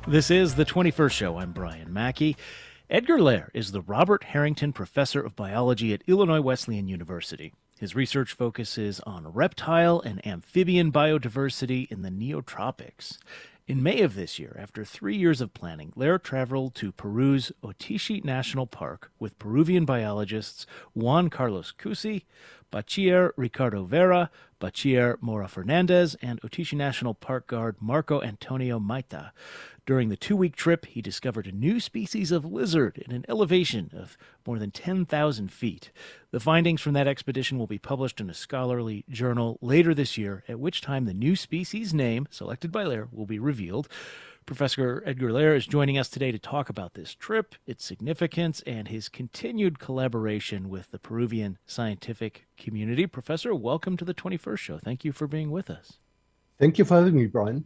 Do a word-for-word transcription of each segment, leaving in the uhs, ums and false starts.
This is the twenty-first Show. I'm Brian Mackey. Edgar Lehr is the Robert Harrington Professor of Biology at Illinois Wesleyan University. His research focuses on reptile and amphibian biodiversity in the neotropics. In May of this year, after three years of planning, Lehr traveled to Peru's Otishi National Park with Peruvian biologists Juan Carlos Cusi, Bachiller Ricardo Vera, Bachiller Mora Fernandez, and Otishi National Park guard Marco Antonio Maita. During the two-week trip, he discovered a new species of lizard at an elevation of more than ten thousand feet. The findings from that expedition will be published in a scholarly journal later this year, at which time the new species name, selected by Lehr, will be revealed. Professor Edgar Lehr is joining us today to talk about this trip, its significance, and his continued collaboration with the Peruvian scientific community. Professor, welcome to the twenty-first Show. Thank you for being with us. Thank you for having me, Brian.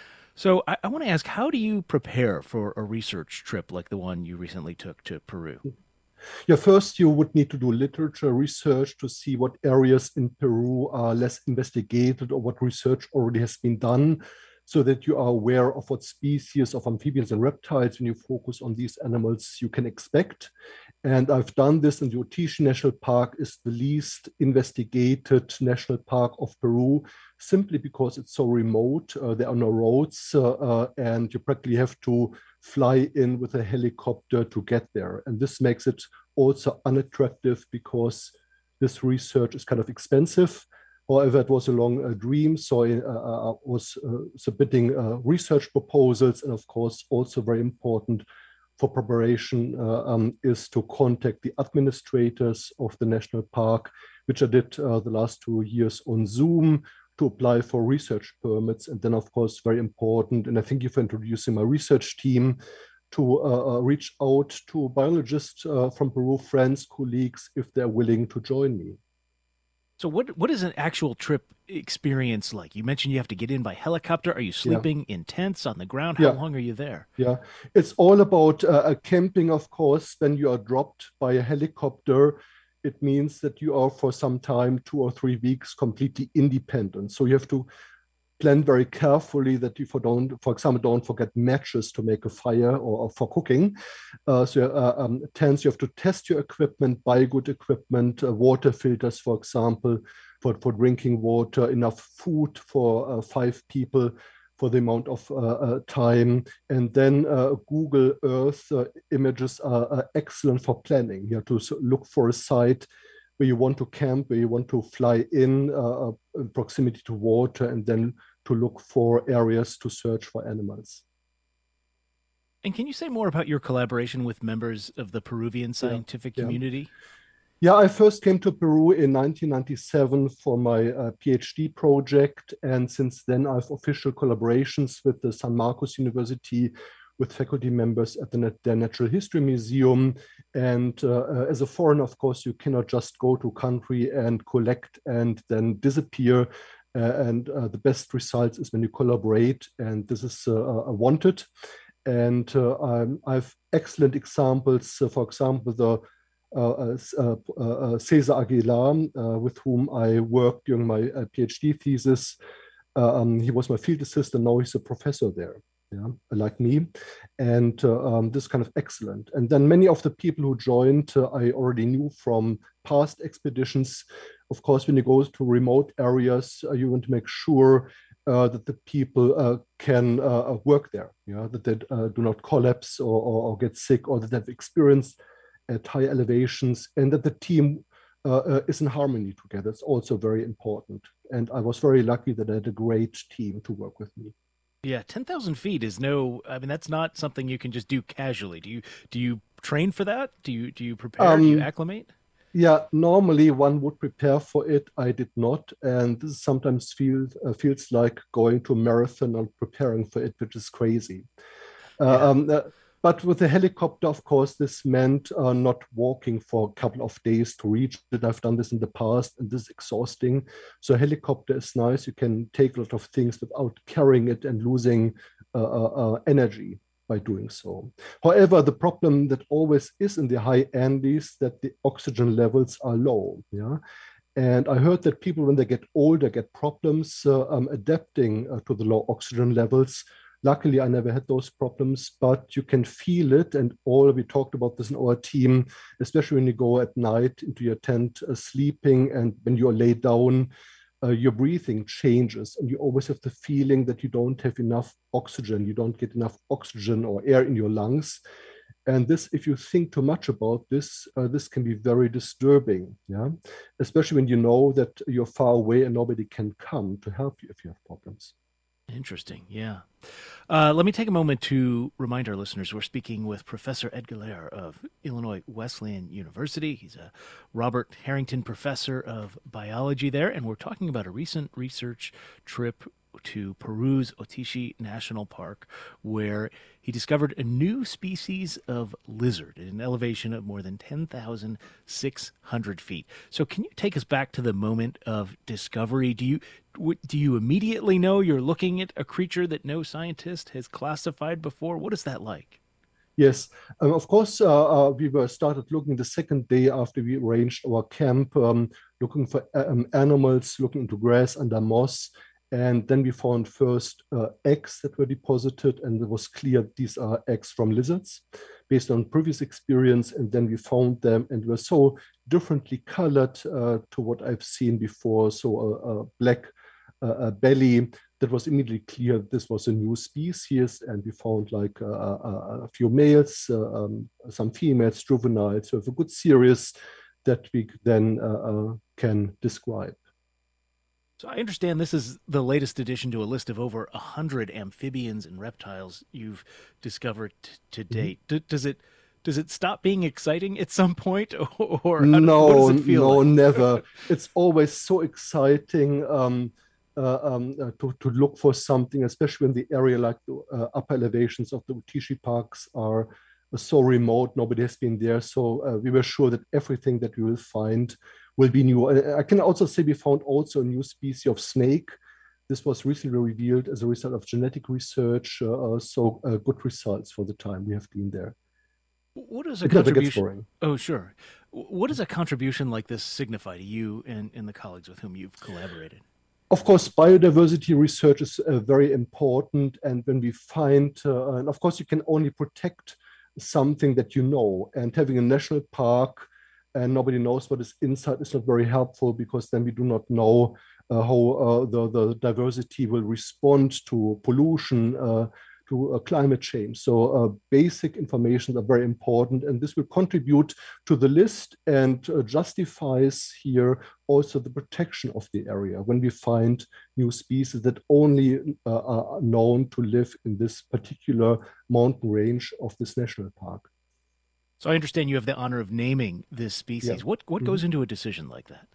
So I, I want to ask, how do you prepare for a research trip like the one you recently took to Peru? Yeah, first you would need to do literature research to see what areas in Peru are less investigated or what research already has been done, so that you are aware of what species of amphibians and reptiles, when you focus on these animals, you can expect. And I've done this in the Otishi National Park, is the least investigated national park of Peru, simply because it's so remote. Uh, there are no roads, uh, uh, and you practically have to fly in with a helicopter to get there. And this makes it also unattractive because this research is kind of expensive. However, it was a long uh, dream, so I uh, was uh, submitting uh, research proposals, and of course, also very important for preparation uh, um, is to contact the administrators of the national park, which I did uh, the last two years on Zoom, to apply for research permits. And then, of course, very important, and I thank you for introducing my research team, to uh, uh, reach out to biologists uh, from Peru, friends, colleagues, if they're willing to join me. So what what is an actual trip experience like? You mentioned you have to get in by helicopter. Are you sleeping yeah. in tents on the ground? How yeah. long are you there? Yeah, it's all about uh, camping, of course. When you are dropped by a helicopter, it means that you are for some time, two or three weeks, completely independent. So you have to plan very carefully that you for don't, for example, don't forget matches to make a fire or, or for cooking. Uh, so uh, um, tents, you have to test your equipment, buy good equipment, uh, water filters, for example, for, for drinking water, enough food for uh, five people for the amount of uh, uh, time. And then uh, Google Earth uh, images are, are excellent for planning. You have to look for a site where you want to camp, where you want to fly in, uh, in proximity to water, and then to look for areas to search for animals. And can you say more about your collaboration with members of the Peruvian scientific yeah, yeah. community? Yeah, I first came to Peru in nineteen ninety-seven for my uh, PhD project. And since then, I have official collaborations with the San Marcos University, with faculty members at the, their Natural History Museum. And uh, as a foreigner, of course, you cannot just go to country and collect and then disappear. Uh, and uh, the best results is when you collaborate, and this is uh, uh, wanted. And uh, um, I have excellent examples. Uh, for example, the uh, uh, uh, Cesar Aguilar, uh, with whom I worked during my uh, PhD thesis. Uh, um, he was my field assistant. Now he's a professor there. Yeah, like me, and uh, um, this is kind of excellent. And then many of the people who joined, uh, I already knew from past expeditions. Of course, when you go to remote areas, uh, you want to make sure uh, that the people uh, can uh, work there, yeah, that they uh, do not collapse or, or, or get sick, or that they've experienced at high elevations, and that the team uh, uh, is in harmony together. It's also very important. And I was very lucky that I had a great team to work with me. Yeah, ten thousand feet is no, I mean, that's not something you can just do casually. Do you do you train for that? Do you do you prepare? Um, do you acclimate? Yeah, normally one would prepare for it. I did not. And this sometimes feels, uh, feels like going to a marathon and preparing for it, which is crazy. Uh, yeah. um, uh, But with the helicopter, of course, this meant uh, not walking for a couple of days to reach it. I've done this in the past, and this is exhausting. So a helicopter is nice. You can take a lot of things without carrying it and losing uh, uh, energy by doing so. However, the problem that always is in the high Andes that the oxygen levels are low. Yeah. And I heard that people, when they get older, get problems uh, um, adapting uh, to the low oxygen levels. Luckily, I never had those problems, but you can feel it. And all we talked about this in our team, especially when you go at night into your tent uh, sleeping, and when you are laid down, uh, your breathing changes, and you always have the feeling that you don't have enough oxygen. You don't get enough oxygen or air in your lungs. And this, if you think too much about this, uh, this can be very disturbing, yeah? Especially when you know that you're far away and nobody can come to help you if you have problems. Interesting, yeah. Uh, let me take a moment to remind our listeners we're speaking with Professor Edgar Lehr of Illinois Wesleyan University. He's a Robert Harrington Professor of Biology there, and we're talking about a recent research trip to Peru's Otishi National Park, where he discovered a new species of lizard at an elevation of more than ten thousand six hundred feet. So can you take us back to the moment of discovery? Do you do you immediately know you're looking at a creature that no scientist has classified before? What is that like? Yes, um, of course, uh, uh, we were started looking the second day after we arranged our camp, um, looking for um, animals, looking into grass under moss. And then we found first uh, eggs that were deposited, and it was clear these are eggs from lizards based on previous experience. And then we found them, and were so differently colored uh, to what I've seen before. So a, a black uh, a belly, that was immediately clear this was a new species. And we found like a, a, a few males, uh, um, some females, juveniles. So we have a good series that we then uh, uh, can describe. So I understand this is the latest addition to a list of over one hundred amphibians and reptiles you've discovered t- to date. Mm-hmm. D- does it does it stop being exciting at some point, or how no, what does it feel no, like? never. It's always so exciting um, uh, um, uh, to, to look for something, especially when the area like the uh, upper elevations of the Otishi parks are uh, so remote. Nobody has been there. So uh, we were sure that everything that we will find will be new. I can also say we found also a new species of snake. This was recently revealed as a result of genetic research. Uh, so uh, good results for the time we have been there. What is a it contribution? Oh, sure. What does a contribution like this signify to you and, and the colleagues with whom you've collaborated? Of course, biodiversity research is uh, very important. And when we find, uh, and of course, you can only protect something that you know. And having a national park and nobody knows what is inside is not very helpful, because then we do not know uh, how uh, the, the diversity will respond to pollution, uh, to uh, climate change. So uh, basic information are very important, and this will contribute to the list and uh, justifies here also the protection of the area when we find new species that only uh, are known to live in this particular mountain range of this national park. So I understand you have the honor of naming this species. Yeah. What what goes mm-hmm. into a decision like that?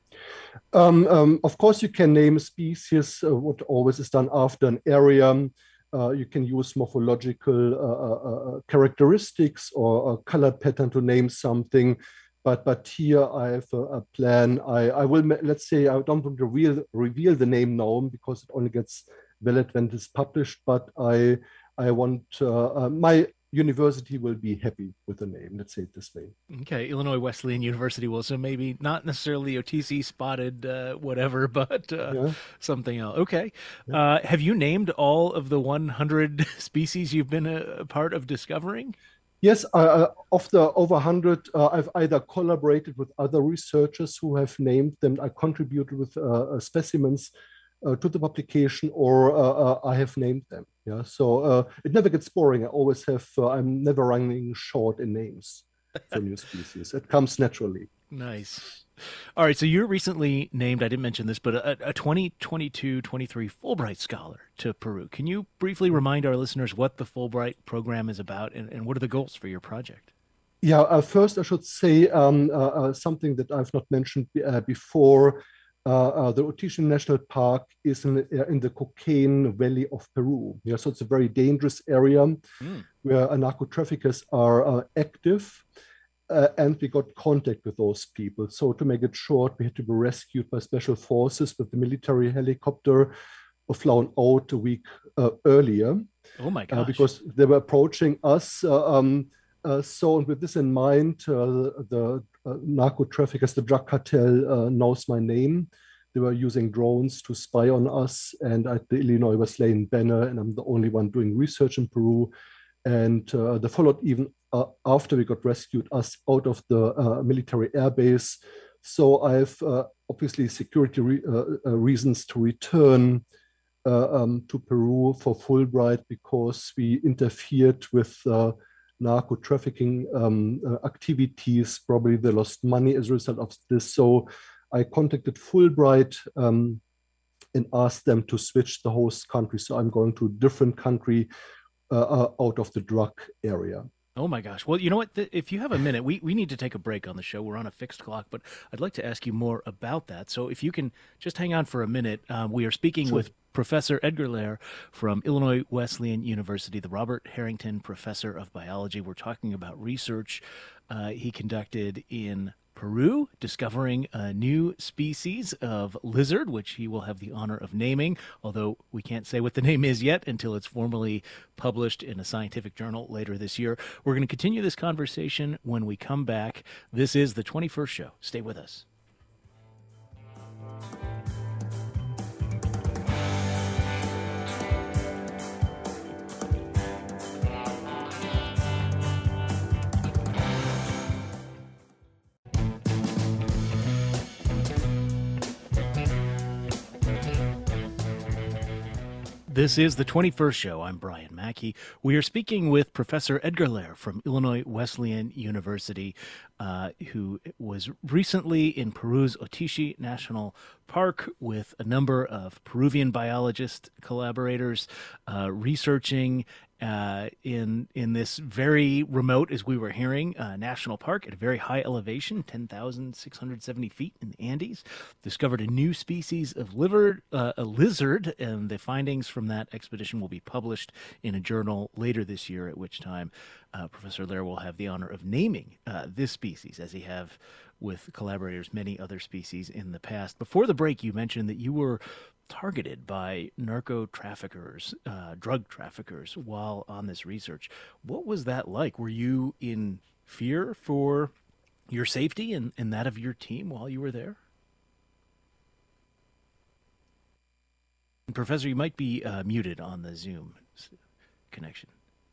Um, um, of course, you can name a species. Uh, what always is done after an area. Uh, you can use morphological uh, uh, characteristics or a color pattern to name something. But but here I have a, a plan. I, I will, let's say, I don't want to reveal, reveal the name now because it only gets valid when it is published. But I I want uh, uh, my university will be happy with the name. Let's say it this way. Okay, Illinois Wesleyan University will, so maybe not necessarily O T C spotted uh, whatever, but uh, yeah. something else. Okay. Yeah. Uh, have you named all of the one hundred species you've been a, a part of discovering? Yes, uh, of the over one hundred, uh, I've either collaborated with other researchers who have named them. I contributed with uh, specimens uh, to the publication, or uh, uh, I have named them. Yeah, so uh, it never gets boring. I always have, uh, I'm never running short in names for new species. It comes naturally. Nice. All right, so you're recently named, I didn't mention this, but a, a twenty twenty-two twenty-three Fulbright Scholar to Peru. Can you briefly remind our listeners what the Fulbright program is about, and, and what are the goals for your project? Yeah, uh, first I should say um, uh, uh, something that I've not mentioned uh, before. Uh, uh, the Otishi National Park is in, uh, in the Cocaine Valley of Peru. Yeah, so it's a very dangerous area mm. where uh, narco traffickers are uh, active. Uh, and we got contact with those people. So to make it short, we had to be rescued by special forces with the military helicopter, or flown out a week uh, earlier. Oh my gosh. Uh, because they were approaching us. Uh, um, uh, so with this in mind, uh, the uh, narco traffickers, the drug cartel uh, knows my name. they were using drones to spy on us and at the Illinois Wesleyan banner, and I'm the only one doing research in Peru. And uh, they followed even uh, after we got rescued us out of the uh, military airbase. So I've uh, obviously security re uh, uh, reasons to return uh, um, to Peru for Fulbright because we interfered with uh, narco trafficking um, uh, activities. Probably they lost money as a result of this. So I contacted Fulbright um, and asked them to switch the host country. So I'm going to a different country uh, uh, out of the drug area. Oh my gosh. Well, you know what? If you have a minute, we, we need to take a break on the show. We're on a fixed clock, but I'd like to ask you more about that. So if you can just hang on for a minute, um, we are speaking sure. with Professor Edgar Lehr from Illinois Wesleyan University, the Robert Harrington Professor of Biology. We're talking about research uh, he conducted in Peru, discovering a new species of lizard, which he will have the honor of naming, although we can't say what the name is yet until it's formally published in a scientific journal later this year. We're going to continue this conversation when we come back. This is the twenty-first Show. Stay with us. This is the twenty-first Show. I'm Brian Mackey. We are speaking with Professor Edgar Lehr from Illinois Wesleyan University, uh, who was recently in Peru's Otishi National Park with a number of Peruvian biologist collaborators uh, researching uh, in in this very remote, as we were hearing, uh, national park at a very high elevation, ten thousand six hundred seventy feet in the Andes. Discovered a new species of liver, uh, a lizard, and the findings from that expedition will be published in a journal later this year, at which time uh, Professor Lehr will have the honor of naming uh, this species, as he have with collaborators many other species in the past. Before the break, you mentioned that you were targeted by narco traffickers, uh, drug traffickers, while on this research. What was that like? Were you in fear for your safety and, and that of your team while you were there? And Professor, you might be uh, muted on the Zoom connection.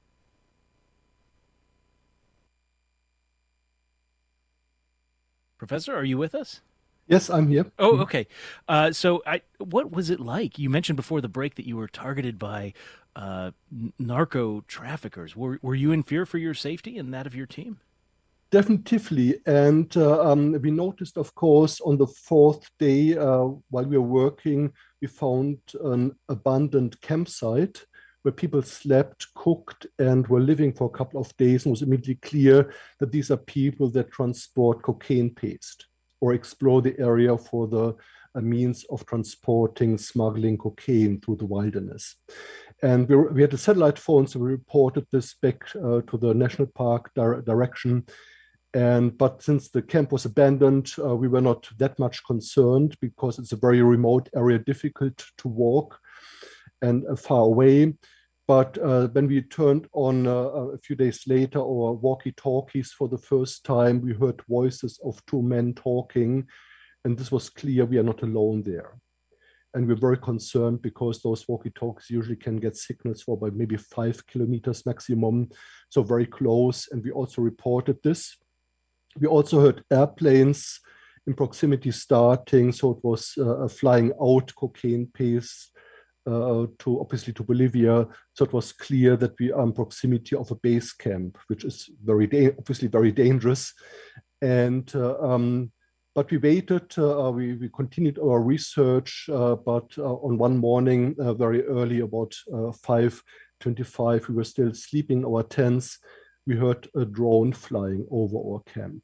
Professor, are you with us? Yes, I'm here. Oh, okay. Uh, so I, what was it like? You mentioned before the break that you were targeted by uh, narco traffickers. Were, were you in fear for your safety and that of your team? Definitely. And uh, um, we noticed, of course, on the fourth day, uh, while we were working, we found an abandoned campsite where people slept, cooked, and were living for a couple of days. And it was immediately clear that these are people that transport cocaine paste or explore the area for the uh, means of transporting, smuggling cocaine through the wilderness. And we, we had a satellite phone, so we reported this back uh, to the national park di direction. And but since the camp was abandoned, uh, we were not that much concerned because it's a very remote area, difficult to walk and uh, far away. But uh, when we turned on uh, a few days later our walkie-talkies for the first time, we heard voices of two men talking, and this was clear we are not alone there. And we're very concerned because those walkie-talkies usually can get signals for about maybe five kilometers maximum, so very close. And we also reported this. We also heard airplanes in proximity starting, so it was uh, flying out cocaine paste uh, to obviously to Bolivia. So it was clear that we are in proximity of a base camp, which is very obviously very dangerous. And uh, um, but we waited. Uh, we we continued our research. Uh, but uh, on one morning, uh, very early, about uh, five twenty-five, we were still sleeping in our tents. We heard a drone flying over our camp.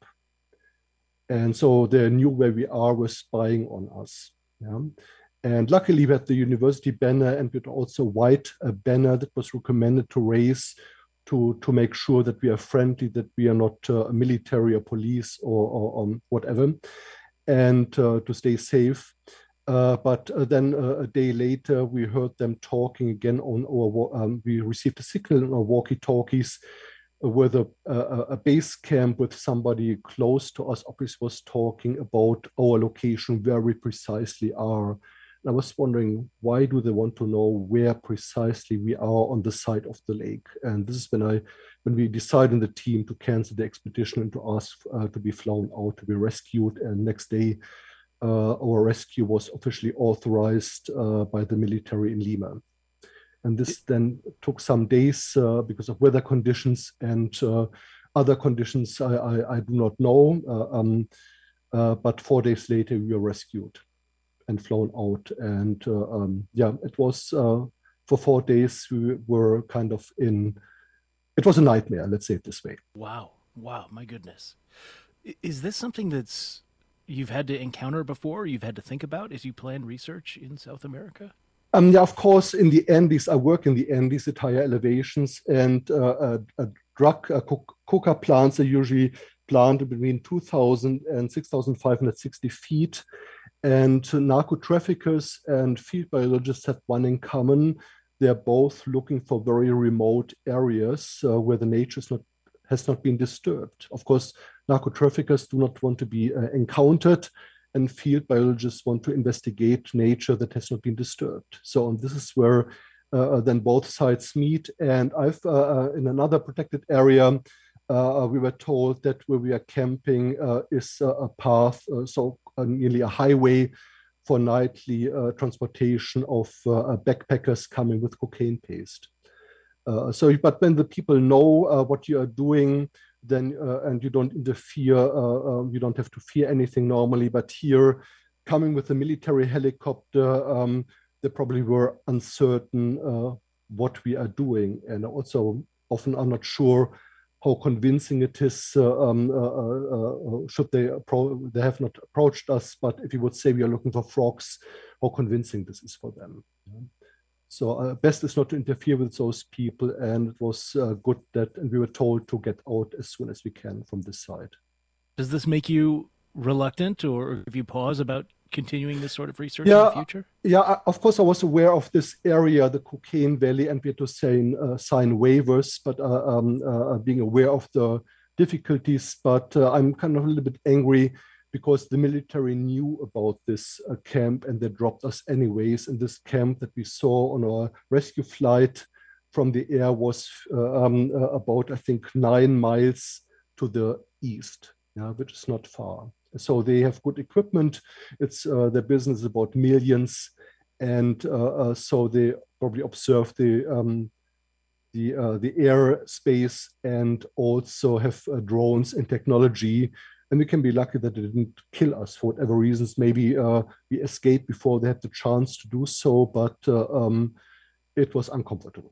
And so they knew where we are, were spying on us. Yeah? And luckily we had the university banner and we had also a white uh, banner that was recommended to raise to, to make sure that we are friendly, that we are not uh, military or police or, or um, whatever, and uh, to stay safe. Uh, but uh, then uh, a day later, we heard them talking again on our, um, we received a signal on our walkie-talkies with a, a, a base camp with somebody close to us obviously was talking about our location, where we precisely are. And I was wondering, why do they want to know where precisely we are on the side of the lake? And this is when I, when we decided in the team to cancel the expedition and to ask uh, to be flown out to be rescued. And next day, uh, our rescue was officially authorized uh, by the military in Lima. And this then took some days uh, because of weather conditions and uh, other conditions I, I, I do not know. Uh, um, uh, but four days later, we were rescued and flown out. And uh, um, yeah, it was uh, for four days, we were kind of in, it was a nightmare, let's say it this way. Wow. Wow. My goodness. Is this something that's you've had to encounter before, you've had to think about as you plan research in South America? Um, yeah, of course, in the Andes, I work in the Andes at higher elevations, and uh, uh, uh, drug uh, coca plants are usually planted between two thousand and six thousand five hundred sixty feet. And narco traffickers and field biologists have one in common. They're both looking for very remote areas uh, where the nature is not, has not been disturbed. Of course, narco traffickers do not want to be uh, encountered, and field biologists want to investigate nature that has not been disturbed. So this is where uh, then both sides meet. And I've uh, in another protected area, uh, we were told that where we are camping uh, is uh, a path, uh, so uh, nearly a highway for nightly uh, transportation of uh, backpackers coming with cocaine paste. Uh, so, but when the people know uh, what you are doing, then uh, and you don't interfere, uh, uh, you don't have to fear anything normally. But here, coming with a military helicopter, um, they probably were uncertain uh, what we are doing, and also often are not sure how convincing it is. Uh, um, uh, uh, should they appro- they have not approached us, but if you would say we are looking for frogs, how convincing this is for them. Yeah. So uh, best is not to interfere with those people, and it was uh, good that, and we were told to get out as soon as we can from this side. Does this make you reluctant, or give you pause about continuing this sort of research yeah, in the future? Yeah, of course I was aware of this area, the Cocaine Valley, and we had to sign, uh, sign waivers, but uh, um, uh, being aware of the difficulties, but uh, I'm kind of a little bit angry because the military knew about this uh, camp and they dropped us anyways. And this camp that we saw on our rescue flight from the air was uh, um, uh, about, I think, nine miles to the east, yeah, which is not far. So they have good equipment. It's uh, their business is about millions. And uh, uh, so they probably observe the um, the uh, the airspace and also have uh, drones and technology. And we can be lucky that they didn't kill us for whatever reasons. Maybe uh, we escaped before they had the chance to do so, but uh, um, it was uncomfortable.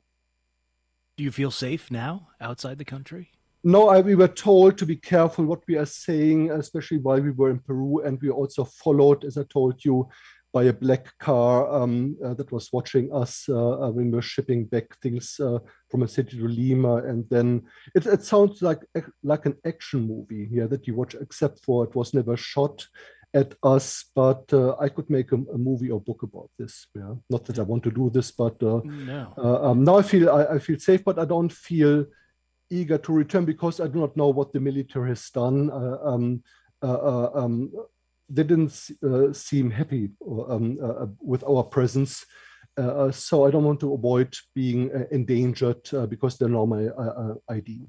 Do you feel safe now outside the country? No, I, we were told to be careful what we are saying, especially while we were in Peru. And we also followed, as I told you, by a black car um, uh, that was watching us uh, when we were shipping back things uh, from a city to Lima. And then it, it sounds like like an action movie here that you watch, except for it was never shot at us. But uh, I could make a, a movie or book about this. Yeah, not that I want to do this, but uh, no. uh, um, now I feel I, I feel safe, but I don't feel eager to return because I do not know what the military has done. Uh, um, uh, uh, um, they didn't uh, seem happy um, uh, with our presence. Uh, so I don't want to avoid being uh, endangered uh, because they know my uh, I D.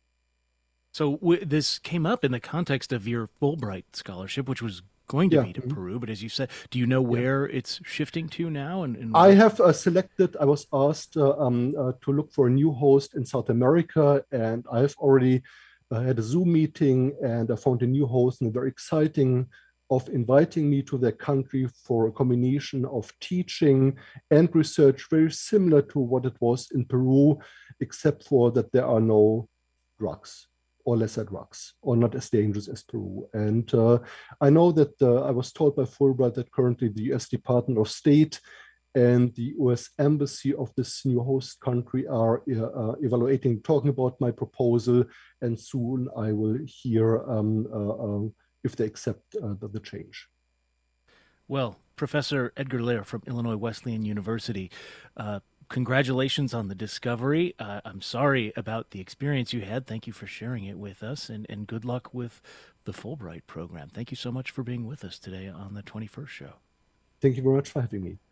So w- this came up in the context of your Fulbright scholarship, which was going to yeah. be to mm-hmm. Peru. But as you said, do you know where yeah. it's shifting to now? And, and I have uh, selected, I was asked uh, um, uh, to look for a new host in South America, and I've already uh, had a Zoom meeting and I found a new host, and very exciting of inviting me to their country for a combination of teaching and research, very similar to what it was in Peru, except for that there are no drugs or lesser drugs, or not as dangerous as Peru. And uh, I know that uh, I was told by Fulbright that currently the U S Department of State and the U S Embassy of this new host country are uh, evaluating, talking about my proposal, and soon I will hear um, uh, uh, if they accept uh, the, the change. Well, Professor Edgar Lehr from Illinois Wesleyan University, uh, congratulations on the discovery. Uh, I'm sorry about the experience you had. Thank you for sharing it with us, and, and good luck with the Fulbright program. Thank you so much for being with us today on the twenty-first show. Thank you very much for having me.